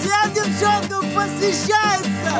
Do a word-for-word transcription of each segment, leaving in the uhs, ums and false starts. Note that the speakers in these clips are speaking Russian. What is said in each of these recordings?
Всем девчонкам посвящается!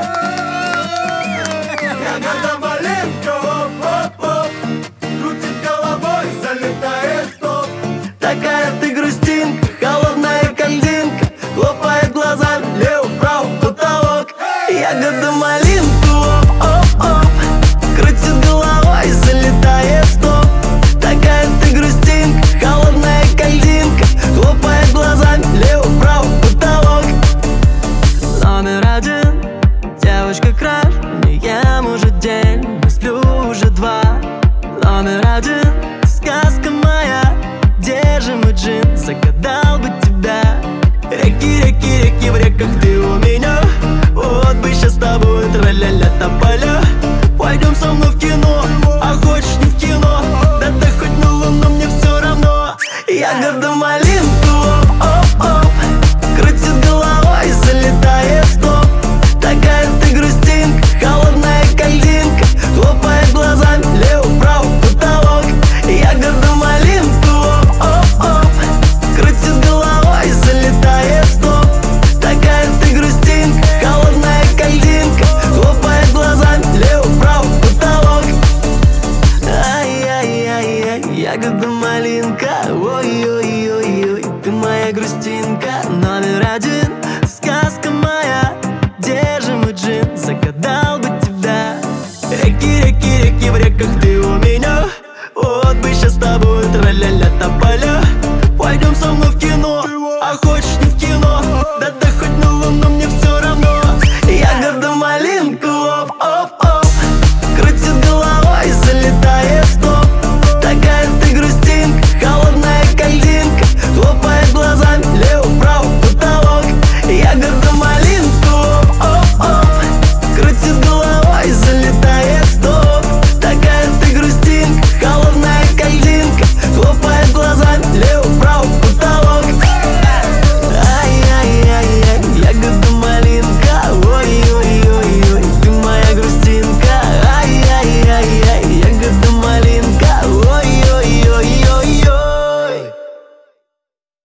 Ягода малинка, оп-оп-оп, крутит головой, залетает в топ. Такая ты грустинка, холодная кальдинка, хлопает глазами лево-право потолок. Ягода малинка, оп-оп-оп, крутит головой, залетает в топ. Такая ты грустинка, холодная кальдинка, хлопает глазами лево-право потолок. Номер один, девочка краш, не ем уже день, не сплю уже два. Номер один, сказка моя, где же мой джин, загадал бы тебя. Реки, реки, реки, в реках ты у меня. Вот бы сейчас с тобой тра-ля-ля тополя. Пойдем со мной в кино, а хочешь не в кино, да ты хоть на луну, мне все равно. Ягода малинка, оп-оп-оп, крутит головой, залетает в топ. Такая ты грустинка, холодная кальдинка, хлопает глазами лево-право потолок. Ягода малинка, оп-оп-оп, крутит головой, залетает в топ. Такая ты грустинка, холодная кальдинка, хлопает глазами лево-право потолок. Ай-яй-яй-яй, ягода малинка, ой-ой-ой-ой, ты моя грустинка. Номер один, сказка моя, где же мой джин, загадал бы тебя. Реки, реки, реки, в реках ты